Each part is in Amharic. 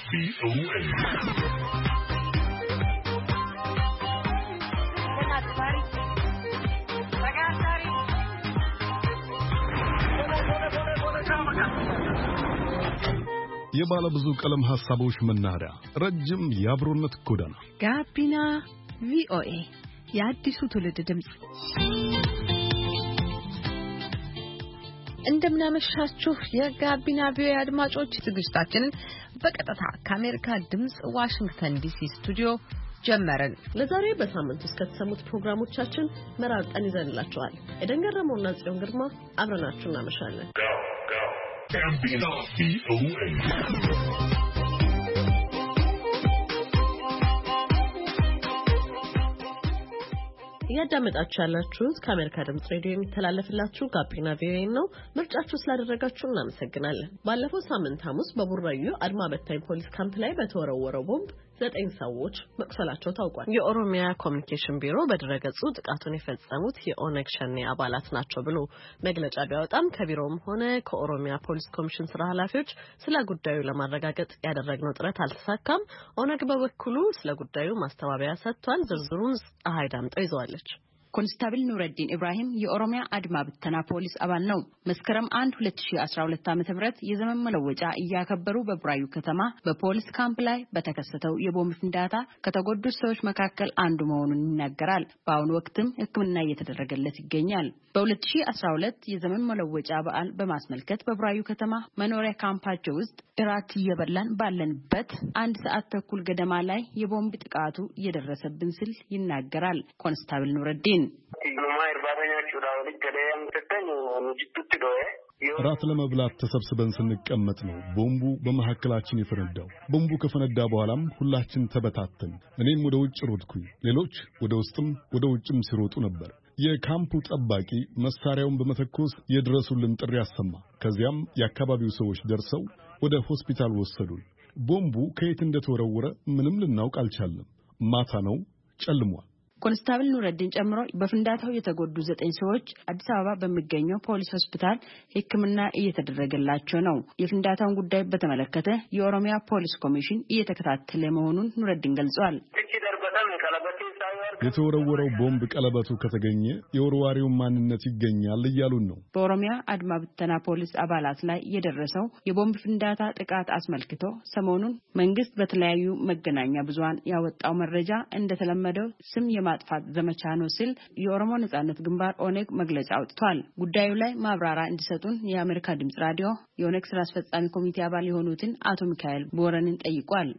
የባለ ብዙ ቀለም ሐሳቦች መናኸሪያ ረጅም የአብሮነት ጎዳና ጋቢና ቪኦኤ የአዲሱ ትውልድ ድምጽ። እንደምናመሻችሁ የጋቢና ቪኦኤ አድማጮች፣ ዝግጅታችንን በቀጥታ ከአሜሪካ ድምጽ ዋሽንግተን ዲሲ ስቱዲዮ ጀመረን። ለዛሬ በሳምንት ውስጥ ከተሰሙት ፕሮግራሞቻችን መራርጠን ይዘንላችኋል። ኤደን ገረመውና ጽዮን ግርማ አብረናችሁ እናመሻለን። ጋቢና ቪኦኤ እያዳመጣችሁ ያላችሁት ከአሜሪካ ድምጽ ሬዲዮ የሚተላለፍላችሁ ጋቢና ቪኦኤ ነው። ምርጫችሁ ስላደረጋችሁ እናመሰግናለን። ባለፈው ሳምንት ሐሙስ በቡራዩ አድማ በታኝ ፖሊስ ካምፕ ላይ በተወረወረው ቦምብ 9 ሰዎች መቁሰላቸው ታውቋል። የኦሮሚያ ኮሚኒኬሽን ቢሮ በድረገጹ ጥቃቱን የፈጸሙት የኦነግ ሸኔ አባላት ናቸው ብሎ መግለጫ ቢያወጣም ከቢሮውም ሆነ ከኦሮሚያ ፖሊስ ኮሚሽን ስራ ኃላፊዎች ስለ ጉዳዩ ለማረጋገጥ ያደረግነው ጥረት አልተሳካም። ኦነግ በበኩሉ ስለ ጉዳዩ ማስተባበያ ሰጥቷል። ዝርዝሩን ፀሐይ ዳምጠው ይዘዋለች። ኮንስታብል ኑረዲን ኢብራሂም የኦሮሚያ አድማ ብተና ፖሊስ አባል ነው። መስከረም 1 2012 ዓ.ም የዘመን መለወጫ እያከበሩ በቡራዩ ከተማ በፖሊስ ካምፕ ላይ በተከሰተው የቦምብ ፍንዳታ ከተጎዱት ሰዎች መካከል አንዱ መሆኑን ይናገራል። በአሁኑ ወቅትም ሕክምና እየተደረገለት ይገኛል። በ2012 የዘመን መለወጫ በዓል በማስመልከት በቡራዩ ከተማ መኖሪያ ካምፓቸው ውስጥ እራት እየበላን ባለንበት 1 ሰዓት ተኩል ገደማ ላይ የቦምብ ጥቃቱ እየደረሰብን ሲል ይናገራል። ኮንስታብል ኑረዲን ራት ለመብላት ተሰብስበን ስንቀመጥ ነው ቦምቡ በመሐከላችን የፈነዳው። ቦምቡ ከፈነዳ በኋላም ሁላችን ተበታተን፣ እኔም ወደ ውጭ ሮጥኩኝ። ሌሎች ወደ ውስጥም ወደ ውጭም ሲሮጡ ነበር። የካምፑ ጠባቂ መሳሪያውን በመተኮስ የድረሱልን ጥሪ አሰማ። ከዚያም የአካባቢው ሰዎች ደርሰው ወደ ሆስፒታል ወሰዱን። ቦምቡ ከየት እንደተወረወረ ምንም ልናውቅ አልቻለም። ማታ ነው፣ ጨልሟል። ኮንስታብል ኑረዲን ጨምሮ በፍንዳታው የተጎዱ 9 ሰዎች አዲስ አበባ በሚገኘው ፖሊስ ሆስፒታል ሕክምና እየተደረገላቸው ነው። የፍንዳታውን ጉዳይ በተመለከተ የኦሮሚያ ፖሊስ ኮሚሽን እየተከታተለ መሆኑን ኑረዲን ገልጿል። የተወረወረው ቦምብ ቀለበቱ ከተገኘ የወርዋሪው ማንነት ይገኛል እያሉን ነው። በኦሮሚያ አድማ ብተና ፖሊስ አባላት ላይ የደረሰው የቦምብ ፍንዳታ ጥቃት አስመልክቶ ሰሞኑን መንግስት በተለያዩ መገናኛ ብዙሃን ያወጣው መረጃ እንደተለመደው ስም የማጥፋት ዘመቻ ነው ሲል የኦሮሞ ነጻነት ግንባር ኦነግ መግለጫ አውጥቷል። ጉዳዩ ላይ ማብራሪያ እንዲሰጡን የአሜሪካ ድምጽ ራዲዮ የኦነግ ስራ አስፈጻሚ ኮሚቴ አባል የሆኑትን አቶ ሚካኤል ቦረንን ጠይቋል።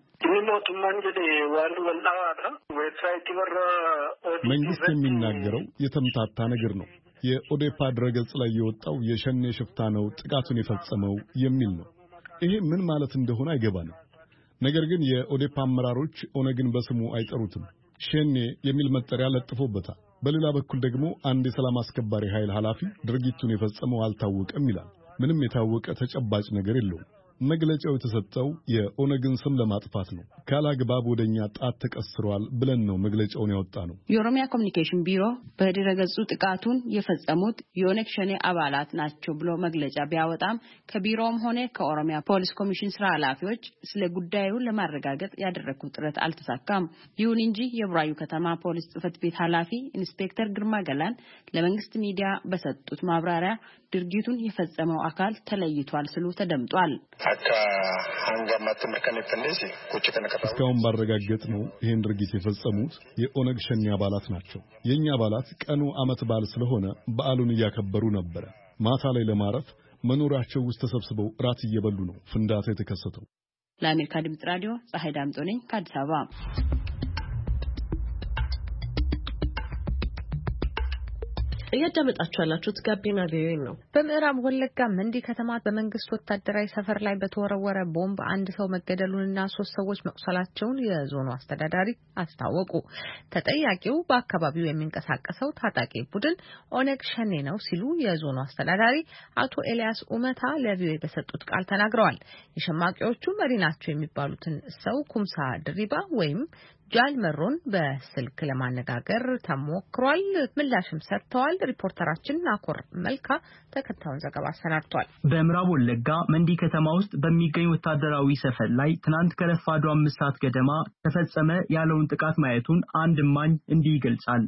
መንግስት የሚናገረው የተምታታ ነገር ነው። የኦዴፓ ድረገጽ ላይ የወጣው የሸኔ ሽፍታ ነው ጥቃቱን የፈጸመው የሚል ነው። ይሄ ምን ማለት እንደሆነ አይገባንም። ነገር ግን የኦዴፓ አመራሮች ኦነግን በስሙ አይጠሩትም። ሸኔ የሚል መጠሪያ ለጥፎበታል። በሌላ በኩል ደግሞ አንድ የሰላም አስከባሪ ኃይል ኃላፊ ድርጊቱን የፈጸመው አልታወቀም ይላል። ምንም የታወቀ ተጨባጭ ነገር የለውም። መግለጫው የተሰጠው የኦነግን ስም ለማጥፋት ነው። ካላግባብ ወደኛ ጣት ተቀስሯል ብለን ነው መግለጫውን ያወጣነው። የኦሮሚያ ኮሚኒኬሽን ቢሮ በድረገጹ ጥቃቱን የፈጸሙት የኦነግ ሸኔ አባላት ናቸው ብሎ መግለጫ ቢያወጣም ከቢሮውም ሆነ ከኦሮሚያ ፖሊስ ኮሚሽን ስራ ኃላፊዎች ስለ ጉዳዩ ለማረጋገጥ ያደረጉት ጥረት አልተሳካም። ይሁን እንጂ የቡራዩ ከተማ ፖሊስ ጽሕፈት ቤት ኃላፊ ኢንስፔክተር ግርማ ገላን ለመንግስት ሚዲያ በሰጡት ማብራሪያ ድርጊቱን የፈጸመው አካል ተለይቷል ሲሉ ተደምጧል። እስካሁን ባረጋገጥ ነው ይህን ድርጊት የፈጸሙት የኦነግ ሸኔ አባላት ናቸው። የኛ አባላት ቀኑ ዓመት በዓል ስለሆነ በዓሉን እያከበሩ ነበር። ማታ ላይ ለማረፍ መኖሪያቸው ውስጥ ተሰብስበው ራት እየበሉ ነው ፍንዳታ የተከሰተው። ለአሜሪካ ድምጽ ራዲዮ ፀሐይ ዳምጦ ነኝ ከአዲስ አበባ። እያዳመጣችሁ ያላችሁት ጋቢና ቪኦኤ ነው። በምዕራብ ወለጋ መንዲ ከተማ በመንግስት ወታደራዊ ሰፈር ላይ በተወረወረ ቦምብ 1 ሰው መገደሉንና 3 ሰዎች መቁሰላቸውን የዞኑ አስተዳዳሪ አስታወቁ። ተጠያቂው በአካባቢው የሚንቀሳቀሰው ታጣቂ ቡድን ኦነግ ሸኔ ነው ሲሉ የዞኑ አስተዳዳሪ አቶ ኤልያስ ኡመታ ለቪኦኤ በሰጡት ቃል ተናግረዋል። የሸማቂዎቹ መሪ ናቸው የሚባሉትን ሰው ኩምሳ ድሪባ ወይም ጃልመሮን በስልክ ለማነጋገር ተሞክሯል። ምላሽም ሰጥተዋል። ሪፖርተራችን ናኮር መልካ ተከታዩን ዘገባ አሰናድቷል። በምዕራብ ወለጋ መንዲ ከተማ ውስጥ በሚገኝ ወታደራዊ ሰፈር ላይ ትናንት ከረፋዱ 5 ሰዓት ገደማ ተፈጸመ ያለውን ጥቃት ማየቱን አንድ እማኝ እንዲህ ይገልጻል።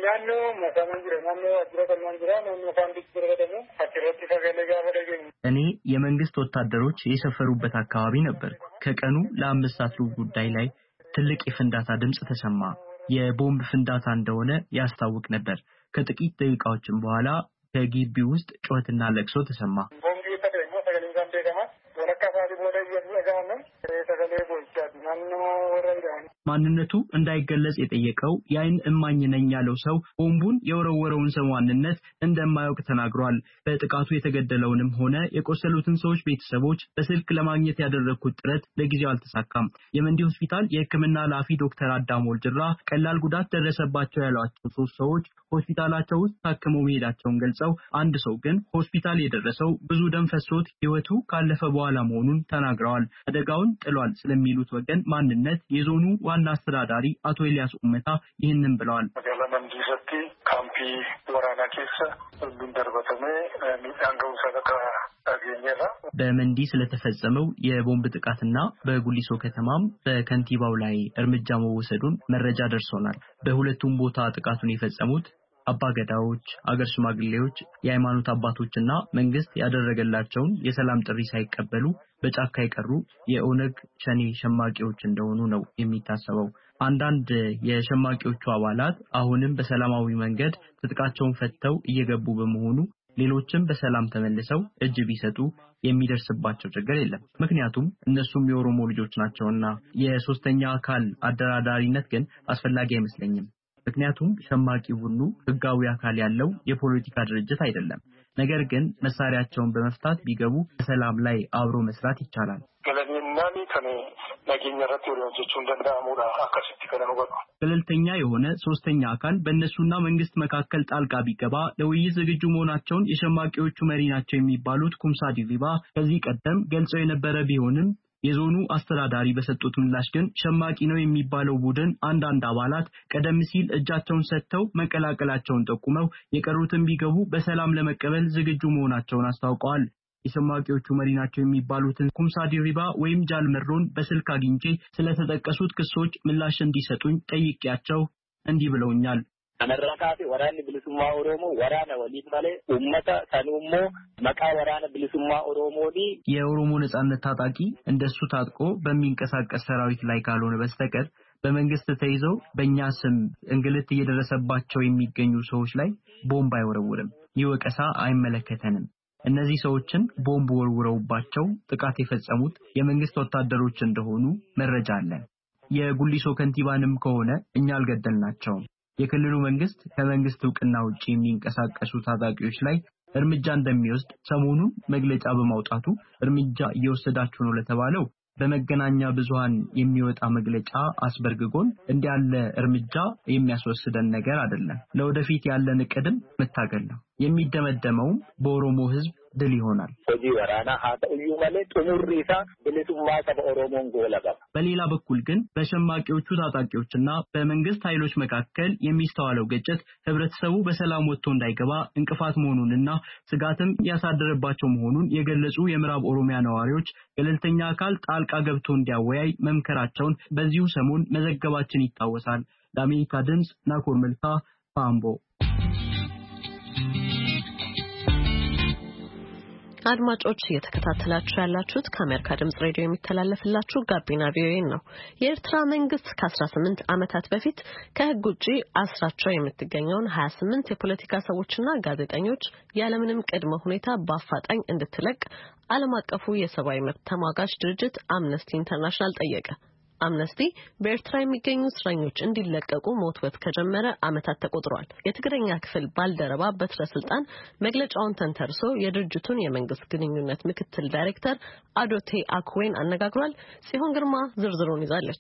እኔ የመንግስት ወታደሮች የሰፈሩበት አካባቢ ነበር። ከቀኑ ለ5 ሰዓት ጉዳይ ላይ ትልቅ የፍንዳታ ድምጽ ተሰማ። የቦምብ ፍንዳታ እንደሆነ ያስታውቅ ነበር። ከጥቂት ደቂቃዎችም በኋላ ከግቢ ውስጥ ጩኸትና ለቅሶ ተሰማ። ማንነቱ እንዳይገለጽ የጠየቀው የአይን እማኝ ነኝ ያለው ሰው ቦምቡን የወረወረውን ሰው ማንነት እንደማያውቅ ተናግሯል። በጥቃቱ የተገደለውንም ሆነ የቆሰሉትን ሰዎች ቤተሰቦች በስልክ ለማግኘት ያደረኩት ጥረት ለጊዜው አልተሳካም። የመንዲ ሆስፒታል የሕክምና ኃላፊ ዶክተር አዳም ወልጅራ ቀላል ጉዳት ደረሰባቸው ያሏቸው 3 ሰዎች ሆስፒታላቸው ውስጥ ታክመው መሄዳቸውን ገልጸው አንድ ሰው ግን ሆስፒታል የደረሰው ብዙ ደም ፈሶት ሕይወቱ ካለፈ በኋላ መሆኑን ተናግረዋል። አደጋውን ጥሏል ስለሚሉት ወገን ማንነት የዞኑ ዋና አስተዳዳሪ አቶ ኤልያስ ኡመታ ይህንን ብለዋል። ካምፒ ወራና ኬሰ ሁሉም ደርበተመ ሚዳንገው ሰደቃ አገኘላ በመንዲ ስለተፈጸመው የቦምብ ጥቃትና በጉሊሶ ከተማም በከንቲባው ላይ እርምጃ መወሰዱን መረጃ ደርሶናል። በሁለቱም ቦታ ጥቃቱን የፈጸሙት አባገዳዎች፣ አገር ሽማግሌዎች፣ የሃይማኖት አባቶችና መንግስት ያደረገላቸውን የሰላም ጥሪ ሳይቀበሉ በጫካ የቀሩ የኦነግ ሸኔ ሸማቂዎች እንደሆኑ ነው የሚታሰበው። አንዳንድ የሸማቂዎቹ አባላት አሁንም በሰላማዊ መንገድ ትጥቃቸውን ፈተው እየገቡ በመሆኑ ሌሎችም በሰላም ተመልሰው እጅ ቢሰጡ የሚደርስባቸው ችግር የለም። ምክንያቱም እነሱም የኦሮሞ ልጆች ናቸውና። የሶስተኛ አካል አደራዳሪነት ግን አስፈላጊ አይመስለኝም። ምክንያቱም ሸማቂ ቡድኑ ህጋዊ አካል ያለው የፖለቲካ ድርጅት አይደለም። ነገር ግን መሳሪያቸውን በመፍታት ቢገቡ በሰላም ላይ አብሮ መስራት ይቻላል። ገለልተኛ የሆነ ሶስተኛ አካል በእነሱና መንግስት መካከል ጣልቃ ቢገባ ለውይይት ዝግጁ መሆናቸውን የሸማቂዎቹ መሪ ናቸው የሚባሉት ኩምሳ ዲሪባ ከዚህ ቀደም ገልጸው የነበረ ቢሆንም የዞኑ አስተዳዳሪ በሰጡት ምላሽ ግን ሸማቂ ነው የሚባለው ቡድን አንዳንድ አባላት ቀደም ሲል እጃቸውን ሰጥተው መቀላቀላቸውን ጠቁመው የቀሩትን ቢገቡ በሰላም ለመቀበል ዝግጁ መሆናቸውን አስታውቀዋል። የሸማቂዎቹ መሪ ናቸው የሚባሉትን ኩምሳ ዲሪባ ወይም ጃልመሮን በስልክ አግኝቼ ስለተጠቀሱት ክሶች ምላሽ እንዲሰጡኝ ጠይቄያቸው እንዲህ ብለውኛል። አመራካቲ ወራን ብልሱማ ኦሮሞ ወራነ ወሊት ማለት ኡመታ ሰኑሞ መቃ ወራነ ብልሱማ ኦሮሞዲ የኦሮሞ ነጻነት ታጣቂ እንደሱ ታጥቆ በሚንቀሳቀስ ሰራዊት ላይ ካልሆነ በስተቀር በመንግስት ተይዘው በእኛ ስም እንግልት እየደረሰባቸው የሚገኙ ሰዎች ላይ ቦምብ አይወረውርም። ይወቀሳ አይመለከተንም። እነዚህ ሰዎችን ቦምብ ወርውረውባቸው ጥቃት የፈጸሙት የመንግስት ወታደሮች እንደሆኑ መረጃ አለን። የጉሊሶ ከንቲባንም ከሆነ እኛ አልገደልናቸውም። የክልሉ መንግስት ከመንግስት ዕውቅና ውጪ የሚንቀሳቀሱ ታጣቂዎች ላይ እርምጃ እንደሚወስድ ሰሞኑን መግለጫ በማውጣቱ እርምጃ እየወሰዳችሁ ነው ለተባለው በመገናኛ ብዙሃን የሚወጣ መግለጫ አስበርግጎን እንዲያለ እርምጃ የሚያስወስደን ነገር አይደለም። ለወደፊት ያለን እቅድም መታገል ነው። የሚደመደመው በኦሮሞ ህዝብ ድል ይሆናል። በሌላ በኩል ግን በሸማቂዎቹ ታጣቂዎችና በመንግስት ኃይሎች መካከል የሚስተዋለው ግጭት ህብረተሰቡ በሰላም ወጥቶ እንዳይገባ እንቅፋት መሆኑንና ስጋትም ያሳደረባቸው መሆኑን የገለጹ የምዕራብ ኦሮሚያ ነዋሪዎች ገለልተኛ አካል ጣልቃ ገብቶ እንዲያወያይ መምከራቸውን በዚሁ ሰሞን መዘገባችን ይታወሳል። ለአሜሪካ ድምጽ ናኮር መልካ ፓምቦ። አድማጮች እየተከታተላችሁ ያላችሁት ከአሜሪካ ድምጽ ሬዲዮ የሚተላለፍላችሁ ጋቢና ቪኦኤ ነው። የኤርትራ መንግስት ከ18 ዓመታት በፊት ከህግ ውጪ አስራቸው የምትገኘውን 28 የፖለቲካ ሰዎችና ጋዜጠኞች ያለምንም ቅድመ ሁኔታ በአፋጣኝ እንድትለቅ ዓለም አቀፉ የሰብአዊ መብት ተሟጋች ድርጅት አምነስቲ ኢንተርናሽናል ጠየቀ። አምነስቲ በኤርትራ የሚገኙ እስረኞች እንዲለቀቁ መወትወት ከጀመረ ዓመታት ተቆጥረዋል። የትግረኛ ክፍል ባልደረባ በትረ ስልጣን መግለጫውን ተንተርሶ የድርጅቱን የመንግስት ግንኙነት ምክትል ዳይሬክተር አዶቴ አክዌን አነጋግሯል። ሲሆን ግርማ ዝርዝሩን ይዛለች።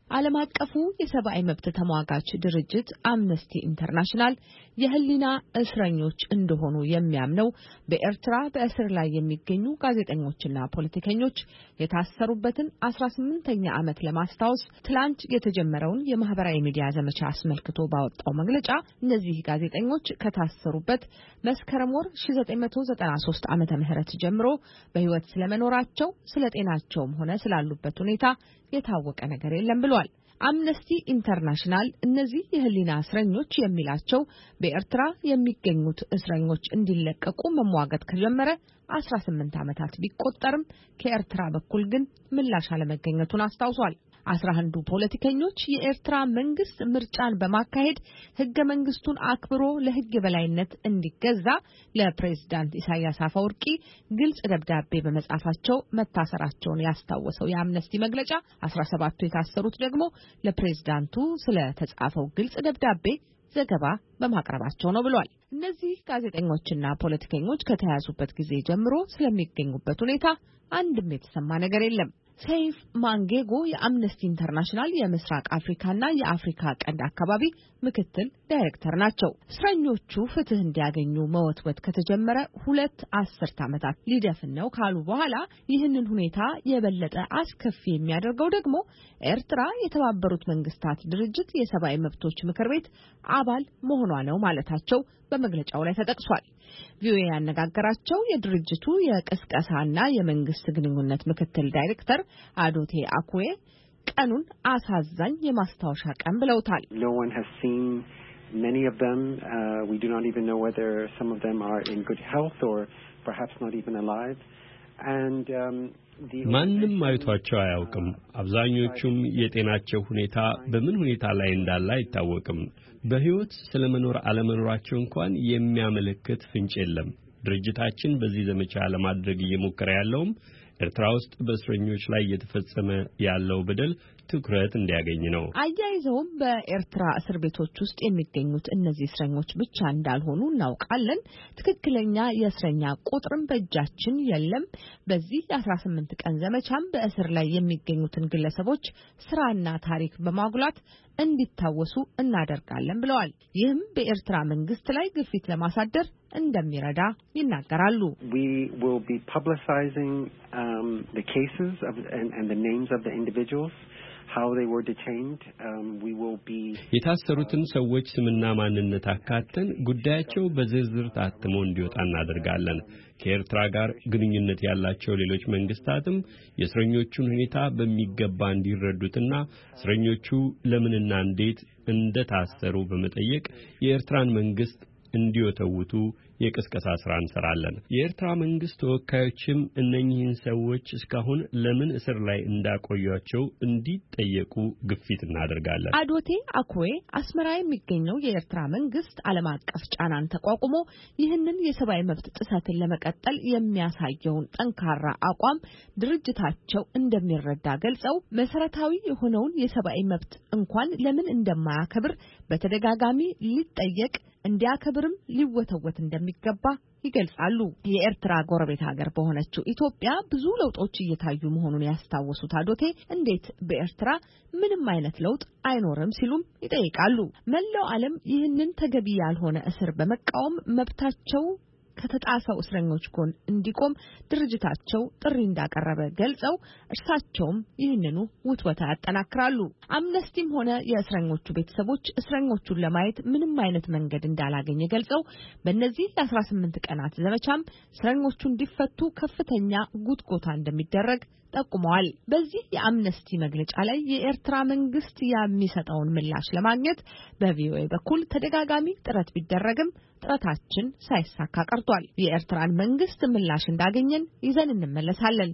ዓለም አቀፉ የሰብአዊ መብት ተሟጋች ድርጅት አምነስቲ ኢንተርናሽናል የህሊና እስረኞች እንደሆኑ የሚያምነው በኤርትራ በእስር ላይ የሚገኙ ጋዜጠኞችና ፖለቲከኞች የታሰሩበትን 18ኛ ዓመት ለማስታወስ ትላንት የተጀመረውን የማህበራዊ ሚዲያ ዘመቻ አስመልክቶ ባወጣው መግለጫ እነዚህ ጋዜጠኞች ከታሰሩበት መስከረም ወር 1993 ዓመተ ምህረት ጀምሮ በህይወት ስለመኖራቸው ስለጤናቸውም ሆነ ስላሉበት ሁኔታ የታወቀ ነገር የለም ብሏል። አምነስቲ ኢንተርናሽናል እነዚህ የህሊና እስረኞች የሚላቸው በኤርትራ የሚገኙት እስረኞች እንዲለቀቁ መሟገት ከጀመረ 18 ዓመታት ቢቆጠርም ከኤርትራ በኩል ግን ምላሽ አለመገኘቱን አስታውሷል። 11 ፖለቲከኞች የኤርትራ መንግስት ምርጫን በማካሄድ ህገ መንግስቱን አክብሮ ለህግ የበላይነት እንዲገዛ ለፕሬዝዳንት ኢሳያስ አፈወርቂ ግልጽ ደብዳቤ በመጻፋቸው መታሰራቸውን ያስታወሰው የአምነስቲ መግለጫ 17ቱ የታሰሩት ደግሞ ለፕሬዝዳንቱ ስለተጻፈው ግልጽ ደብዳቤ ዘገባ በማቅረባቸው ነው ብሏል። እነዚህ ጋዜጠኞችና ፖለቲከኞች ከተያዙበት ጊዜ ጀምሮ ስለሚገኙበት ሁኔታ አንድም የተሰማ ነገር የለም። ሰይፍ ማንጌጎ የአምነስቲ ኢንተርናሽናል የምስራቅ አፍሪካና የአፍሪካ ቀንድ አካባቢ ምክትል ዳይሬክተር ናቸው። እስረኞቹ ፍትህ እንዲያገኙ መወትወት ከተጀመረ 2 አስርት ዓመታት ሊደፍን ነው ካሉ በኋላ ይህንን ሁኔታ የበለጠ አስከፊ የሚያደርገው ደግሞ ኤርትራ የተባበሩት መንግስታት ድርጅት የሰብአዊ መብቶች ምክር ቤት አባል መሆኗ ነው ማለታቸው በመግለጫው ላይ ተጠቅሷል። ቪኦኤ ያነጋገራቸው የድርጅቱ የቅስቀሳና የመንግስት ግንኙነት ምክትል ዳይሬክተር አዶቴ አኩዌ ቀኑን አሳዛኝ የማስታወሻ ቀን ብለውታል። Many of them, we do not even know whether some of them are in good health or perhaps not even alive. And ማንም አይቷቸው አያውቅም። አብዛኞቹም የጤናቸው ሁኔታ በምን ሁኔታ ላይ እንዳለ አይታወቅም። በህይወት ስለመኖር አለመኖራቸው እንኳን የሚያመለክት ፍንጭ የለም። ድርጅታችን በዚህ ዘመቻ ለማድረግ እየሞከረ ያለውም ኤርትራ ውስጥ በእስረኞች ላይ እየተፈጸመ ያለው በደል ትኩረት እንዲያገኝ ነው። አያይዘውም በኤርትራ እስር ቤቶች ውስጥ የሚገኙት እነዚህ እስረኞች ብቻ እንዳልሆኑ እናውቃለን። ትክክለኛ የእስረኛ ቁጥርም በእጃችን የለም። በዚህ የ18 ቀን ዘመቻም በእስር ላይ የሚገኙትን ግለሰቦች ስራና ታሪክ በማጉላት እንዲታወሱ እናደርጋለን ብለዋል። ይህም በኤርትራ መንግስት ላይ ግፊት ለማሳደር እንደሚረዳ ይናገራሉ። We will be publicizing the cases and the names of the individuals, how they were detained. We will be የታሰሩትን ሰዎች ስምና ማንነት አካተን ጉዳያቸው በዝርዝር ታትሞ እንዲወጣ እናደርጋለን። ከኤርትራ ጋር ግንኙነት ያላቸው ሌሎች መንግስታትም የእስረኞቹን ሁኔታ በሚገባ እንዲረዱትና እስረኞቹ ለምንና እንዴት እንደታሰሩ በመጠየቅ የኤርትራን መንግስት እንዲወተውቱ የቅስቀሳ ስራ እንሰራለን። የኤርትራ መንግስት ተወካዮችም እነኚህን ሰዎች እስካሁን ለምን እስር ላይ እንዳቆዩአቸው እንዲጠየቁ ግፊት እናደርጋለን። አዶቴ አኩዌ አስመራ የሚገኘው የኤርትራ መንግስት ዓለም አቀፍ ጫናን ተቋቁሞ ይህንን የሰብአዊ መብት ጥሰትን ለመቀጠል የሚያሳየውን ጠንካራ አቋም ድርጅታቸው እንደሚረዳ ገልጸው መሰረታዊ የሆነውን የሰብአዊ መብት እንኳን ለምን እንደማያከብር በተደጋጋሚ ሊጠየቅ እንዲያከብርም ሊወተወት እንደሚገባ ይገልጻሉ። የኤርትራ ጎረቤት ሀገር በሆነችው ኢትዮጵያ ብዙ ለውጦች እየታዩ መሆኑን ያስታወሱት አዶቴ እንዴት በኤርትራ ምንም አይነት ለውጥ አይኖርም ሲሉም ይጠይቃሉ። መላው ዓለም ይህንን ተገቢ ያልሆነ እስር በመቃወም መብታቸው ከተጣሰው እስረኞች ጎን እንዲቆም ድርጅታቸው ጥሪ እንዳቀረበ ገልጸው እርሳቸውም ይህንኑ ውትወታ ያጠናክራሉ። አምነስቲም ሆነ የእስረኞቹ ቤተሰቦች እስረኞቹን ለማየት ምንም አይነት መንገድ እንዳላገኘ ገልጸው በእነዚህ የ18 ቀናት ዘመቻም እስረኞቹ እንዲፈቱ ከፍተኛ ጉትጎታ እንደሚደረግ ጠቁመዋል። በዚህ የአምነስቲ መግለጫ ላይ የኤርትራ መንግስት የሚሰጠውን ምላሽ ለማግኘት በቪኦኤ በኩል ተደጋጋሚ ጥረት ቢደረግም ጥረታችን ሳይሳካ ቀርቷል። የኤርትራን መንግስት ምላሽ እንዳገኘን ይዘን እንመለሳለን።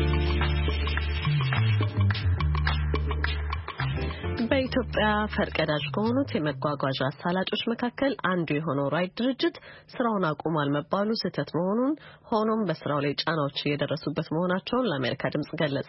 በኢትዮጵያ ፈርቀዳጅ ከሆኑት የመጓጓዣ አሳላጮች መካከል አንዱ የሆነው ራይድ ድርጅት ስራውን አቁሟል መባሉ ስህተት መሆኑን ሆኖም በስራው ላይ ጫናዎች እየደረሱበት መሆናቸውን ለአሜሪካ ድምጽ ገለጸ።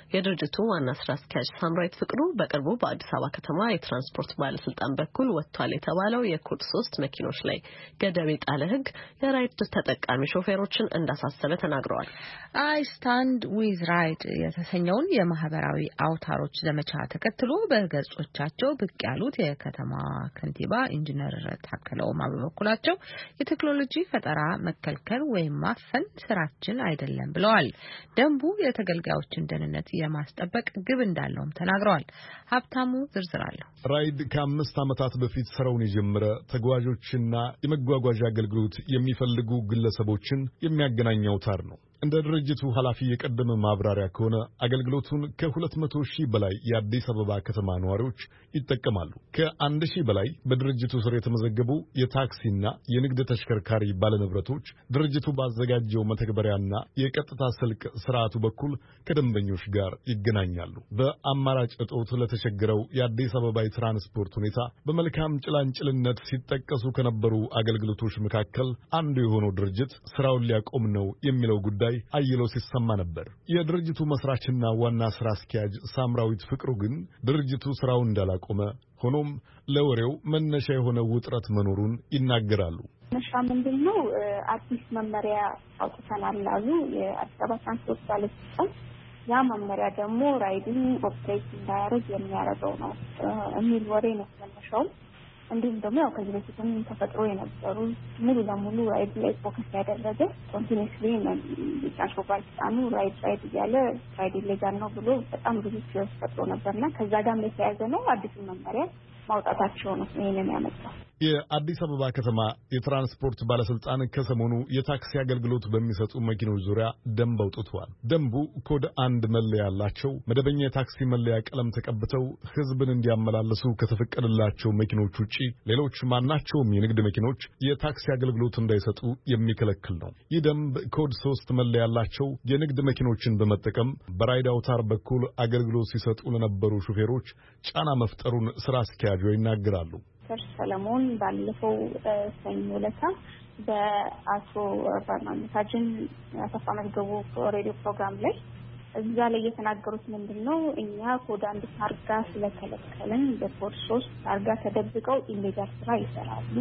የድርጅቱ ዋና ስራ አስኪያጅ ሳምራዊት ፍቅሩ በቅርቡ በአዲስ አበባ ከተማ የትራንስፖርት ባለስልጣን በኩል ወጥቷል የተባለው የኮድ 3 መኪኖች ላይ ገደብ የጣለ ሕግ የራይድ ተጠቃሚ ሾፌሮችን እንዳሳሰበ ተናግረዋል። አይ ስታንድ ዊዝ ራይድ የተሰኘውን የማህበራዊ አውታሮች ዘመቻ ተከትሎ በገጾቻቸው ብቅ ያሉት የከተማ ከንቲባ ኢንጂነር ታከለ ኡማ በበኩላቸው የቴክኖሎጂ ፈጠራ መከልከል ወይም ማፈን ስራችን አይደለም ብለዋል። ደንቡ የተገልጋዮችን ደህንነት የማስጠበቅ ግብ እንዳለውም ተናግረዋል። ሀብታሙ ዝርዝር አለው። ራይድ ከ5 ዓመታት በፊት ስራውን የጀመረ ተጓዦችና የመጓጓዣ አገልግሎት የሚፈልጉ ግለሰቦችን የሚያገናኝ አውታር ነው። እንደ ድርጅቱ ኃላፊ የቀደመ ማብራሪያ ከሆነ አገልግሎቱን ከ200,000 በላይ የአዲስ አበባ ከተማ ነዋሪዎች ይጠቀማሉ። ከ1,000 በላይ በድርጅቱ ስር የተመዘገቡ የታክሲና የንግድ ተሽከርካሪ ባለንብረቶች ድርጅቱ ባዘጋጀው መተግበሪያና የቀጥታ ስልክ ስርዓቱ በኩል ከደንበኞች ጋር ይገናኛሉ። በአማራጭ እጦት ለተቸገረው የአዲስ አበባ የትራንስፖርት ሁኔታ በመልካም ጭላንጭልነት ሲጠቀሱ ከነበሩ አገልግሎቶች መካከል አንዱ የሆነው ድርጅት ስራውን ሊያቆም ነው የሚለው ጉዳይ አይሎ ሲሰማ ነበር። የድርጅቱ መስራችና ዋና ስራ አስኪያጅ ሳምራዊት ፍቅሩ ግን ድርጅቱ ስራውን እንዳላቆመ ሆኖም ለወሬው መነሻ የሆነ ውጥረት መኖሩን ይናገራሉ። መነሻ ምንድነው? አዲስ መመሪያ አውጥተናል አሉ የአዲስ አበባ ትራንስፖርት ባለስልጣን። ያ መመሪያ ደግሞ ራይድን ኦፕሬት እንዳያደርግ የሚያደርገው ነው የሚል ወሬ ነው መነሻው። እንዲሁም ደግሞ ያው ከዚህ በፊትም ተፈጥሮ የነበሩ ሙሉ ለሙሉ ራይድ ላይ ፎከስ ያደረገ ኮንቲኒስሊ ትራንስፖርት ባለስልጣኑ ራይድ እያለ ራይድ ኢሌጋል ነው ብሎ በጣም ብዙ ችግሮች ፈጥሮ ነበርና ከዛ ጋር የተያያዘ ነው አዲስ መመሪያ ማውጣታቸው ነው ይሄንን ያመጣው። የአዲስ አበባ ከተማ የትራንስፖርት ባለስልጣን ከሰሞኑ የታክሲ አገልግሎት በሚሰጡ መኪኖች ዙሪያ ደንብ አውጥቷል። ደንቡ ኮድ 1 መለያ ያላቸው መደበኛ የታክሲ መለያ ቀለም ተቀብተው ሕዝብን እንዲያመላልሱ ከተፈቀደላቸው መኪኖች ውጪ ሌሎች ማናቸውም የንግድ መኪኖች የታክሲ አገልግሎት እንዳይሰጡ የሚከለክል ነው። ይህ ደንብ ኮድ 3 መለያ ያላቸው የንግድ መኪኖችን በመጠቀም በራይድ አውታር በኩል አገልግሎት ሲሰጡ ለነበሩ ሹፌሮች ጫና መፍጠሩን ስራ አስኪያጁ ይናገራሉ። ሰለሞን ባለፈው ሰኞ ዕለት በአቶ ባርማንታጅን አሰፋ መዝገቡ ሬዲዮ ፕሮግራም ላይ እዛ ላይ የተናገሩት ምንድነው? እኛ ኮድ 1 ታርጋ ስለከለከልን በኮድ 3 ታርጋ ተደብቀው ኢሌጋል ስራ ይሰራሉ፣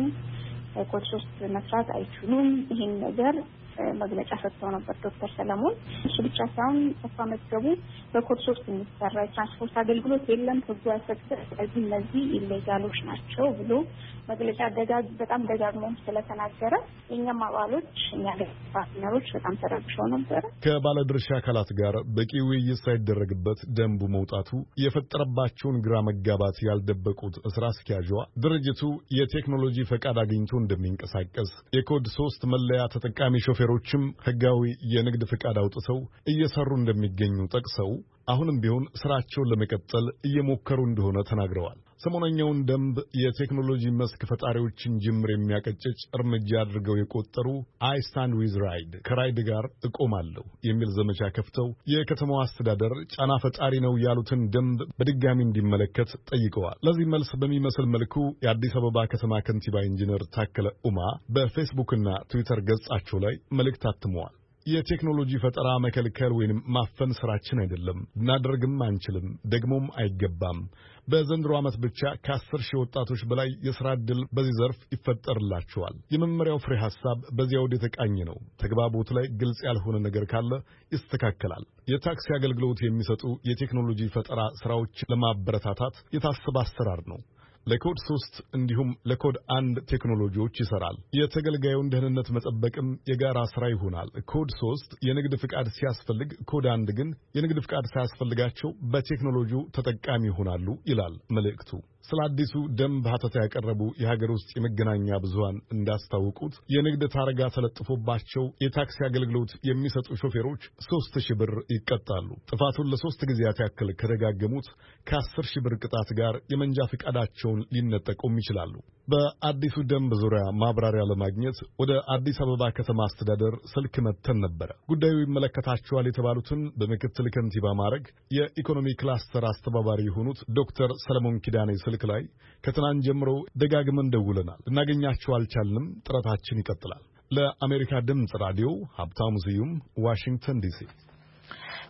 ኮድ 3 መስራት አይችሉም። ይሄን ነገር መግለጫ ሰጥተው ነበር ዶክተር ሰለሞን። እሱ ብቻ ሳይሆን አሰፋ መዝገቡ በኮድ 3 የሚሰራ የትራንስፖርት አገልግሎት የለም ህጉ አይፈቅድም፣ ስለዚህ እነዚህ ኢሌጋሎች ናቸው ብሎ መግለጫ በጣም ደጋግሞ ስለተናገረ የኛም አባሎች እኛ ፓርትነሮች በጣም ተረብሸው ነበር። ከባለድርሻ አካላት ጋር በቂ ውይይት ሳይደረግበት ደንቡ መውጣቱ የፈጠረባቸውን ግራ መጋባት ያልደበቁት ስራ አስኪያጇ ድርጅቱ የቴክኖሎጂ ፈቃድ አግኝቶ እንደሚንቀሳቀስ የኮድ 3 መለያ ተጠቃሚ ሾፌሮችም ህጋዊ የንግድ ፈቃድ አውጥተው እየሰሩ እንደሚገኙ ጠቅሰው አሁንም ቢሆን ስራቸውን ለመቀጠል እየሞከሩ እንደሆነ ተናግረዋል። ሰሞነኛውን ደንብ የቴክኖሎጂ መስክ ፈጣሪዎችን ጅምር የሚያቀጭጭ እርምጃ አድርገው የቆጠሩ አይ ስታንድ ዊዝ ራይድ ከራይድ ጋር እቆማለሁ የሚል ዘመቻ ከፍተው የከተማዋ አስተዳደር ጫና ፈጣሪ ነው ያሉትን ደንብ በድጋሚ እንዲመለከት ጠይቀዋል። ለዚህ መልስ በሚመስል መልኩ የአዲስ አበባ ከተማ ከንቲባ ኢንጂነር ታከለ ኡማ በፌስቡክና ትዊተር ገጻቸው ላይ መልእክት አትመዋል። የቴክኖሎጂ ፈጠራ መከልከል ወይንም ማፈን ስራችን አይደለም፣ እናደርግም አንችልም፣ ደግሞም አይገባም። በዘንድሮ ዓመት ብቻ ከ10,000 ወጣቶች በላይ የሥራ ዕድል በዚህ ዘርፍ ይፈጠርላቸዋል። የመመሪያው ፍሬ ሐሳብ በዚያ ወደ ተቃኘ ነው። ተግባቦት ላይ ግልጽ ያልሆነ ነገር ካለ ይስተካከላል። የታክሲ አገልግሎት የሚሰጡ የቴክኖሎጂ ፈጠራ ስራዎች ለማበረታታት የታሰበ አሰራር ነው። ለኮድ 3 እንዲሁም ለኮድ 1 ቴክኖሎጂዎች ይሰራል። የተገልጋዩን ደህንነት መጠበቅም የጋራ ስራ ይሆናል። ኮድ 3 የንግድ ፍቃድ ሲያስፈልግ፣ ኮድ 1 ግን የንግድ ፍቃድ ሳያስፈልጋቸው በቴክኖሎጂው ተጠቃሚ ይሆናሉ ይላል መልእክቱ። ስለ አዲሱ ደንብ ሀተታ ያቀረቡ የሀገር ውስጥ የመገናኛ ብዙሃን እንዳስታወቁት የንግድ ታርጋ ተለጥፎባቸው የታክሲ አገልግሎት የሚሰጡ ሾፌሮች 3,000 ብር ይቀጣሉ። ጥፋቱን ለ3 ጊዜያት ያክል ከደጋገሙት ከ10,000 ብር ቅጣት ጋር የመንጃ ፈቃዳቸውን ሊነጠቁም ይችላሉ። በአዲሱ ደንብ ዙሪያ ማብራሪያ ለማግኘት ወደ አዲስ አበባ ከተማ አስተዳደር ስልክ መተን ነበረ። ጉዳዩ ይመለከታቸዋል የተባሉትን በምክትል ከንቲባ ማዕረግ የኢኮኖሚ ክላስተር አስተባባሪ የሆኑት ዶክተር ሰለሞን ኪዳኔ ስልክ ላይ ከትናንት ጀምሮ ደጋግመን ደውለናል። ልናገኛቸው አልቻልንም። ጥረታችን ይቀጥላል። ለአሜሪካ ድምፅ ራዲዮ ሀብታሙ ስዩም ዋሽንግተን ዲሲ።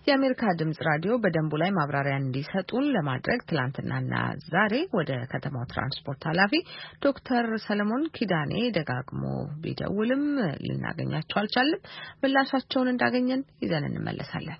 የአሜሪካ ድምጽ ራዲዮ በደንቡ ላይ ማብራሪያ እንዲሰጡን ለማድረግ ትላንትናና ዛሬ ወደ ከተማው ትራንስፖርት ኃላፊ ዶክተር ሰለሞን ኪዳኔ ደጋግሞ ቢደውልም ልናገኛቸው አልቻልንም። ምላሻቸውን እንዳገኘን ይዘን እንመለሳለን።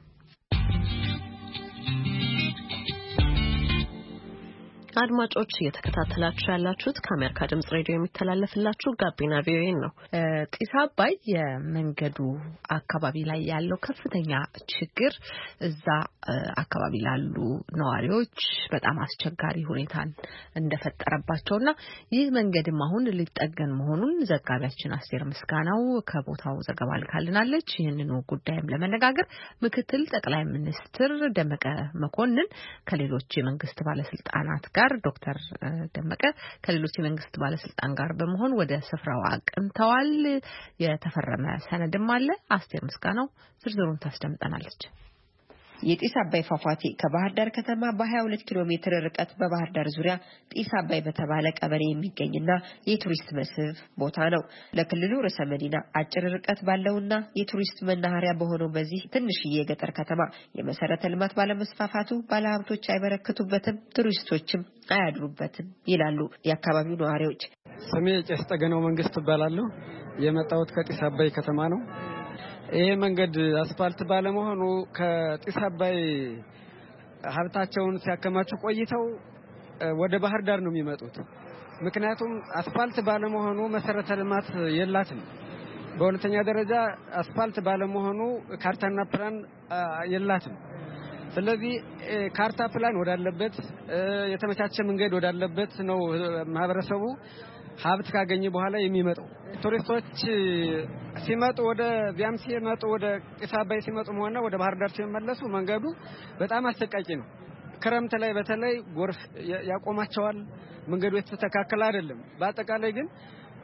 አድማጮች እየተከታተላችሁ ያላችሁት ከአሜሪካ ድምጽ ሬዲዮ የሚተላለፍላችሁ ጋቢና ቪኦኤ ነው። ጢስ አባይ የመንገዱ አካባቢ ላይ ያለው ከፍተኛ ችግር እዛ አካባቢ ላሉ ነዋሪዎች በጣም አስቸጋሪ ሁኔታን እንደፈጠረባቸውና ይህ መንገድም አሁን ሊጠገን መሆኑን ዘጋቢያችን አስቴር ምስጋናው ከቦታው ዘገባ ልካልናለች። ይህንኑ ጉዳይም ለመነጋገር ምክትል ጠቅላይ ሚኒስትር ደመቀ መኮንን ከሌሎች የመንግስት ባለስልጣናት ጋር ዶክተር ደመቀ ከሌሎች የመንግስት ባለስልጣን ጋር በመሆን ወደ ስፍራው አቅንተዋል። የተፈረመ ሰነድም አለ። አስቴር ምስጋናው ዝርዝሩን ታስደምጠናለች። የጢስ አባይ ፏፏቴ ከባህር ዳር ከተማ በ22 ኪሎ ሜትር ርቀት በባህር ዳር ዙሪያ ጢስ አባይ በተባለ ቀበሌ የሚገኝና የቱሪስት መስህብ ቦታ ነው። ለክልሉ ርዕሰ መዲና አጭር ርቀት ባለውና የቱሪስት መናኸሪያ በሆነው በዚህ ትንሽዬ የገጠር ከተማ የመሰረተ ልማት ባለመስፋፋቱ ባለሀብቶች አይበረክቱበትም፣ ቱሪስቶችም አያድሩበትም ይላሉ የአካባቢው ነዋሪዎች። ስሜ ቄስ ጠገነው መንግስት እባላለሁ። የመጣሁት ከጢስ አባይ ከተማ ነው። ይሄ መንገድ አስፋልት ባለመሆኑ ከጢስ አባይ ሀብታቸውን ሲያከማቹ ቆይተው ወደ ባህር ዳር ነው የሚመጡት። ምክንያቱም አስፋልት ባለመሆኑ መሰረተ ልማት የላትም። በሁለተኛ ደረጃ አስፋልት ባለመሆኑ ካርታና ፕላን የላትም። ስለዚህ ካርታ ፕላን ወዳለበት የተመቻቸ መንገድ ወዳለበት ነው ማህበረሰቡ ሀብት ካገኘ በኋላ የሚመጣው። ቱሪስቶች ሲመጡ ወደ ዚያም ሲመጡ ወደ ጢስ አባይ ሲመጡ ሆነ ወደ ባህር ዳር ሲመለሱ መንገዱ በጣም አሰቃቂ ነው። ክረምት ላይ በተለይ ጎርፍ ያቆማቸዋል። መንገዱ የተስተካከለ አይደለም። በአጠቃላይ ግን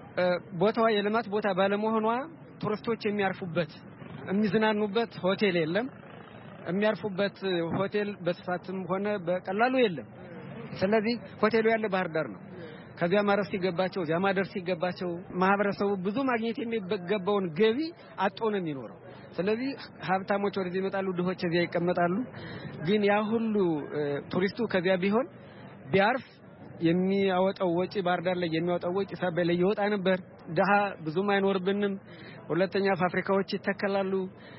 ቦታዋ የልማት ቦታ ባለመሆኗ ቱሪስቶች የሚያርፉበት የሚዝናኑበት ሆቴል የለም። የሚያርፉበት ሆቴል በስፋትም ሆነ በቀላሉ የለም። ስለዚህ ሆቴሉ ያለ ባህር ዳር ነው። ከዚያ ማረፍ ሲገባቸው እዚያ ማደር ሲገባቸው ማህበረሰቡ ብዙ ማግኘት የሚገባውን ገቢ አጥቶ ነው የሚኖረው። ስለዚህ ሀብታሞች ወደዚህ ይመጣሉ፣ ድሆች እዚያ ይቀመጣሉ። ግን ያ ሁሉ ቱሪስቱ ከዚያ ቢሆን ቢያርፍ የሚያወጣው ወጪ ባህር ዳር ላይ የሚያወጣው ወጪ ጢስ አባይ ላይ ይወጣ ነበር። ድሃ ብዙም አይኖርብንም። ሁለተኛ ፋብሪካዎች ይተከላሉ፣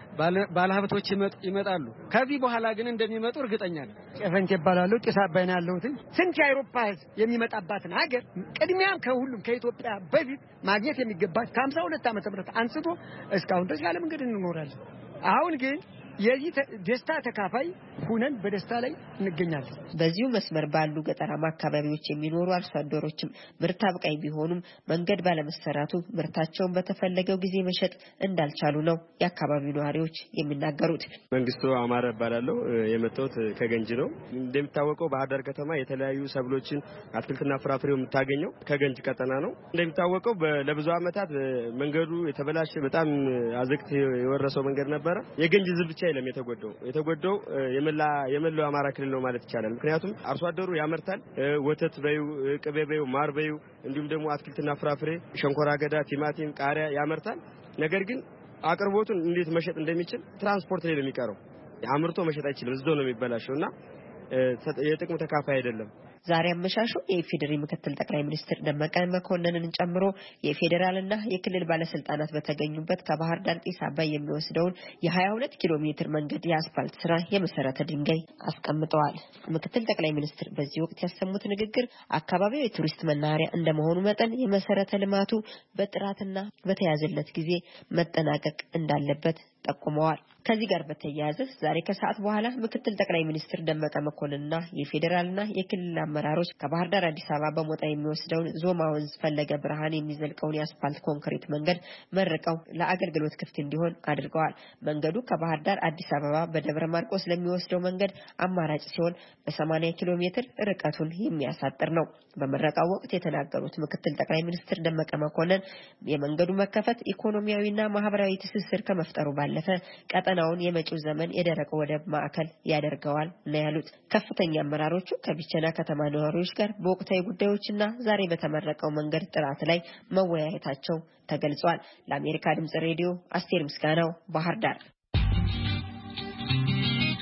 ባለሀብቶች ይመጣሉ። ከዚህ በኋላ ግን እንደሚመጡ እርግጠኛ ነኝ። ጨፈንቴ ይባላሉ። ጢስ አባይ ነው ያለሁት። ስንት የአውሮፓ ሕዝብ የሚመጣባትን ሀገር ቅድሚያም ከሁሉም ከኢትዮጵያ በፊት ማግኘት የሚገባት ከ52 ዓመተ ምህረት አንስቶ እስካሁን ድረስ ያለ መንገድ እንኖራለን። አሁን ግን የዚህ ደስታ ተካፋይ ሁነን በደስታ ላይ እንገኛለን። በዚሁ መስመር ባሉ ገጠራማ አካባቢዎች የሚኖሩ አርሶ አደሮችም ምርት አብቃይ ቢሆኑም መንገድ ባለመሰራቱ ምርታቸውን በተፈለገው ጊዜ መሸጥ እንዳልቻሉ ነው የአካባቢው ነዋሪዎች የሚናገሩት። መንግስቱ አማረ እባላለሁ። የመጣሁት ከገንጂ ነው። እንደሚታወቀው ባህር ዳር ከተማ የተለያዩ ሰብሎችን አትክልትና ፍራፍሬው የምታገኘው ከገንጂ ቀጠና ነው። እንደሚታወቀው ለብዙ ዓመታት መንገዱ የተበላሸ በጣም አዘቅት የወረሰው መንገድ ነበረ። የገንጂ ህዝብ ብቻ አይደለም የተጎዳው የመላው አማራ ክልል ነው ማለት ይቻላል። ምክንያቱም አርሶ አደሩ ያመርታል። ወተት በዩ፣ ቅቤ በዩ፣ ማር በዩ እንዲሁም ደግሞ አትክልትና ፍራፍሬ፣ ሸንኮራ አገዳ፣ ቲማቲም፣ ቃሪያ ያመርታል። ነገር ግን አቅርቦቱን እንዴት መሸጥ እንደሚችል ትራንስፖርት ላይ ነው የሚቀረው። አምርቶ መሸጥ አይችልም። እዛው ነው የሚበላሸውና የጥቅሙ ተካፋይ አይደለም። ዛሬ አመሻሹ የኢፌዴሪ ምክትል ጠቅላይ ሚኒስትር ደመቀ መኮንንን ጨምሮ የፌዴራልና የክልል ባለስልጣናት በተገኙበት ከባህር ዳር ጢስ አባይ የሚወስደውን የ22 ኪሎ ሜትር መንገድ የአስፋልት ስራ የመሰረተ ድንጋይ አስቀምጠዋል። ምክትል ጠቅላይ ሚኒስትር በዚህ ወቅት ያሰሙት ንግግር አካባቢው የቱሪስት መናኸሪያ እንደመሆኑ መጠን የመሰረተ ልማቱ በጥራትና በተያዘለት ጊዜ መጠናቀቅ እንዳለበት ጠቁመዋል። ከዚህ ጋር በተያያዘ ዛሬ ከሰዓት በኋላ ምክትል ጠቅላይ ሚኒስትር ደመቀ መኮንንና የፌዴራልና የክልል አመራሮች ከባህር ዳር አዲስ አበባ በሞጣ የሚወስደውን ዞማ ወንዝ ፈለገ ብርሃን የሚዘልቀውን የአስፋልት ኮንክሪት መንገድ መርቀው ለአገልግሎት ክፍት እንዲሆን አድርገዋል። መንገዱ ከባህር ዳር አዲስ አበባ በደብረ ማርቆስ ለሚወስደው መንገድ አማራጭ ሲሆን በ80 ኪሎ ሜትር ርቀቱን የሚያሳጥር ነው። በመረቃው ወቅት የተናገሩት ምክትል ጠቅላይ ሚኒስትር ደመቀ መኮንን የመንገዱ መከፈት ኢኮኖሚያዊና ማህበራዊ ትስስር ከመፍጠሩ ባለፈ ቀጠናውን የመጪው ዘመን የደረቀ ወደብ ማዕከል ያደርገዋል ነው ያሉት። ከፍተኛ አመራሮቹ ከቢቸና ከተማ ነዋሪዎች ጋር በወቅታዊ ጉዳዮችና ዛሬ በተመረቀው መንገድ ጥራት ላይ መወያየታቸው ተገልጿል። ለአሜሪካ ድምጽ ሬዲዮ አስቴር ምስጋናው ባህር ዳር።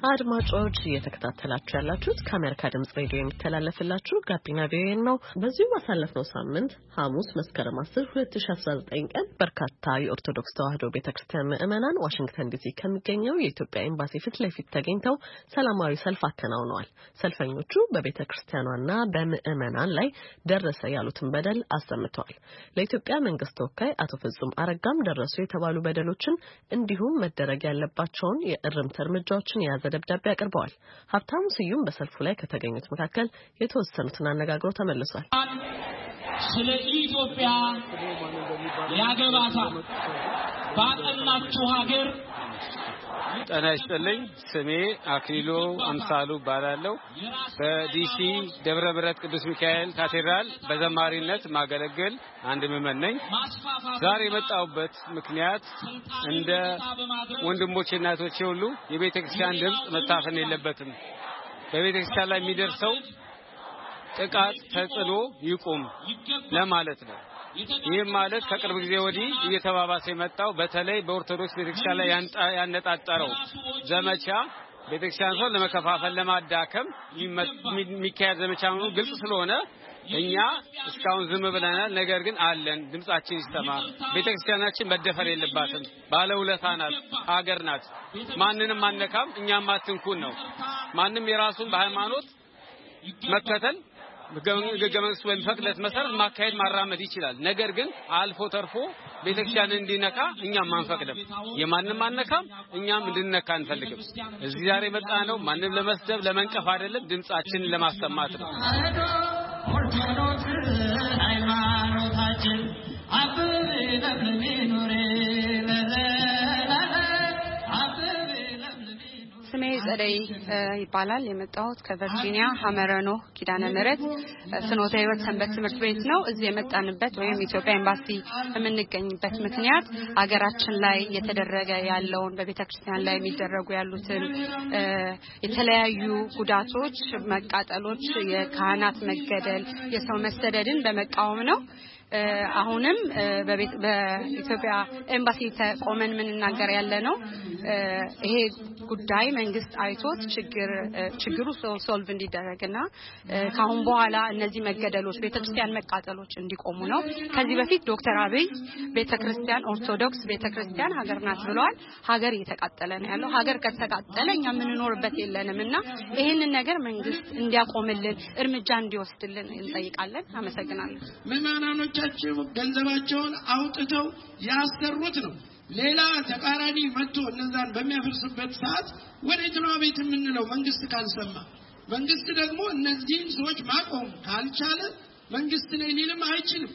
አድማጮች እየተከታተላችሁ ያላችሁት ከአሜሪካ ድምጽ ሬዲዮ የሚተላለፍላችሁ ጋቢና ቪኦኤ ነው። በዚሁ ባሳለፍነው ሳምንት ሐሙስ መስከረም 10 2019 ቀን በርካታ የኦርቶዶክስ ተዋሕዶ ቤተክርስቲያን ምዕመናን ዋሽንግተን ዲሲ ከሚገኘው የኢትዮጵያ ኤምባሲ ፊት ለፊት ተገኝተው ሰላማዊ ሰልፍ አከናውነዋል። ሰልፈኞቹ በቤተክርስቲያኗና በምዕመናን ላይ ደረሰ ያሉትን በደል አሰምተዋል። ለኢትዮጵያ መንግስት ተወካይ አቶ ፍጹም አረጋም ደረሱ የተባሉ በደሎችን እንዲሁም መደረግ ያለባቸውን የእርምት እርምጃዎችን የያዘ ደብዳቤ አቅርበዋል። ሀብታሙ ስዩም በሰልፉ ላይ ከተገኙት መካከል የተወሰኑትን አነጋግሮ ተመልሷል። ስለ ኢትዮጵያ ያገባታል ባቀናችሁ ሀገር ጤና ይስጥልኝ። ስሜ አክሊሉ አምሳሉ እባላለሁ። በዲሲ ደብረ ብረት ቅዱስ ሚካኤል ካቴድራል በዘማሪነት ማገለግል አንድ ምዕመን ነኝ። ዛሬ የመጣሁበት ምክንያት እንደ ወንድሞቼና እህቶቼ ሁሉ የቤተክርስቲያን ድምጽ መታፈን የለበትም። በቤተክርስቲያን ላይ የሚደርሰው ጥቃት ተጽዕኖ ይቁም ለማለት ነው። ይህ ማለት ከቅርብ ጊዜ ወዲህ እየተባባሰ የመጣው በተለይ በኦርቶዶክስ ቤተክርስቲያን ላይ ያነጣጠረው ዘመቻ ቤተክርስቲያንን ለመከፋፈል ለማዳከም የሚካሄድ ዘመቻ ነው ግልጽ ስለሆነ እኛ እስካሁን ዝም ብለናል። ነገር ግን አለን፣ ድምጻችን ይስተማ። ቤተክርስቲያናችን መደፈር የለባትም። ባለውለታ ናት፣ ሀገር ናት። ማንንም አነካም፣ እኛም አትንኩን ነው። ማንም የራሱን በሃይማኖት መከተል ሕገ መንግስቱ በሚፈቅድለት መሰረት ማካሄድ ማራመድ ይችላል። ነገር ግን አልፎ ተርፎ ቤተክርስቲያን እንዲነካ እኛም አንፈቅድም። የማንንም አነካም፣ እኛም እንድንነካ አንፈልግም። እዚህ ዛሬ መጣ ነው ማንንም ለመስደብ ለመንቀፍ አይደለም፣ ድምጻችንን ለማሰማት ነው። ኦርቶዶክስ ሃይማኖታችን ስሜ ጸደይ ይባላል። የመጣሁት ከቨርጂኒያ ሀመረኖ ኪዳነ ምህረት ፍኖተ ህይወት ሰንበት ትምህርት ቤት ነው። እዚህ የመጣንበት ወይም ኢትዮጵያ ኤምባሲ የምንገኝበት ምክንያት ሀገራችን ላይ የተደረገ ያለውን በቤተክርስቲያን ላይ የሚደረጉ ያሉትን የተለያዩ ጉዳቶች፣ መቃጠሎች፣ የካህናት መገደል፣ የሰው መሰደድን በመቃወም ነው። አሁንም በኢትዮጵያ ኤምባሲ ተቆመን ምንናገር ያለ ነው። ይሄ ጉዳይ መንግስት አይቶት ችግሩ ሶልቭ እንዲደረግና ካሁን በኋላ እነዚህ መገደሎች፣ ቤተክርስቲያን መቃጠሎች እንዲቆሙ ነው። ከዚህ በፊት ዶክተር አብይ ቤተክርስቲያን ኦርቶዶክስ ቤተክርስቲያን ሀገር ናት ብለዋል። ሀገር እየተቃጠለ ነው ያለው። ሀገር ከተቃጠለ እኛ ምንኖርበት የለንምና ይሄንን ነገር መንግስት እንዲያቆምልን እርምጃ እንዲወስድልን እንጠይቃለን። አመሰግናለሁ። ምዕመናኖቻችን ገንዘባቸውን አውጥተው ያሰሩት ነው። ሌላ ተቃራኒ መጥቶ እነዛን በሚያፈርስበት ሰዓት ወዴት ነው ቤት የምንለው? መንግስት ካልሰማ፣ መንግስት ደግሞ እነዚህን ሰዎች ማቆም ካልቻለ መንግስት ነኝ ሊልም አይችልም።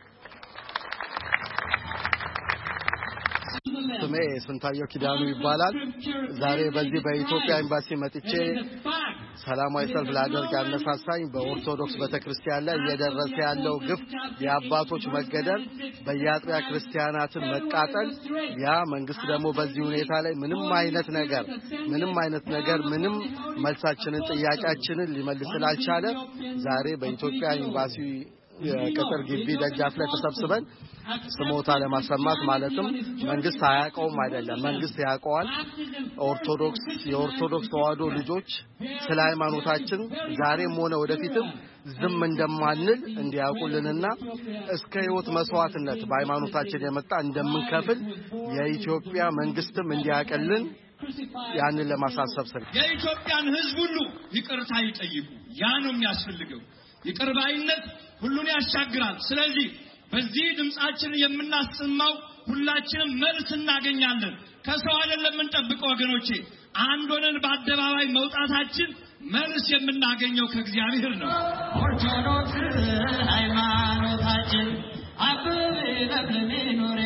ስሜ ስንታየው ኪዳኑ ይባላል። ዛሬ በዚህ በኢትዮጵያ ኤምባሲ መጥቼ ሰላማዊ ሰልፍ ላደርግ ያነሳሳኝ በኦርቶዶክስ ቤተክርስቲያን ላይ እየደረሰ ያለው ግፍ፣ የአባቶች መገደል፣ በየአጥቢያ ክርስቲያናትን መቃጠል፣ ያ መንግስት ደግሞ በዚህ ሁኔታ ላይ ምንም አይነት ነገር መልሳችንን ጥያቄያችንን ሊመልስ ስላልቻለ ዛሬ በኢትዮጵያ ኤምባሲ የቅጥር ግቢ ደጃፍ ላይ ተሰብስበን ስሞታ ለማሰማት ማለትም መንግስት አያውቀውም አይደለም፣ መንግስት ያውቀዋል። የኦርቶዶክስ ተዋሕዶ ልጆች ስለ ሃይማኖታችን ዛሬም ሆነ ወደፊትም ዝም እንደማንል እንዲያውቁልንና እስከ ሕይወት መስዋዕትነት በሃይማኖታችን የመጣ እንደምንከፍል የኢትዮጵያ መንግስትም እንዲያውቅልን ያንን ለማሳሰብ ስለ የኢትዮጵያን ሕዝብ ሁሉ ይቅርታ ይጠይቁ። ያ ነው የሚያስፈልገው። ይቅርባይነት ሁሉን ያሻግራል። ስለዚህ በዚህ ድምጻችንን የምናሰማው ሁላችንም መልስ እናገኛለን። ከሰው አይደለም የምንጠብቀው ወገኖቼ። አንድ ሆነን በአደባባይ መውጣታችን መልስ የምናገኘው ከእግዚአብሔር ነው። ኦርቶዶክስ ሃይማኖታችን አብብ ለምልሜ ኑሬ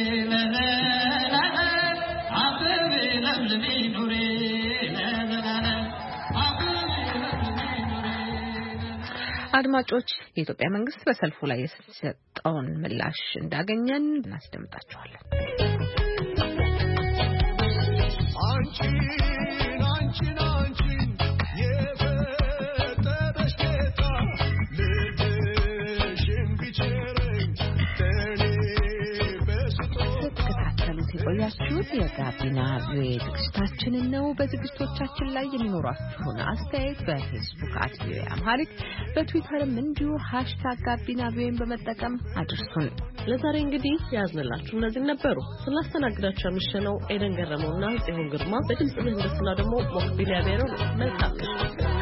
አብብ ለምልሜ ኑሬ አድማጮች የኢትዮጵያ መንግስት በሰልፉ ላይ የሰጠውን ምላሽ እንዳገኘን እናስደምጣችኋለን። የቆያችሁ የምትከታተሉት የጋቢና ቪኦኤ ዝግጅታችንን ነው። በዝግጅቶቻችን ላይ የሚኖራችሁን አስተያየት በፌስቡክ @ቪኦኤ አምሃሪክ በትዊተርም እንዲሁ #ጋቢና ቪኦኤን በመጠቀም አድርሱን። ለዛሬ እንግዲህ ያዝንላችሁ እነዚህ ነበሩ። ስላስተናግዳችሁ ያመሸነው ኤደን ገረመውና ጽዮን ግርማ፣ በድምጽ ምህንድስና ደግሞ ሞክቢል ያቤረው። መልካም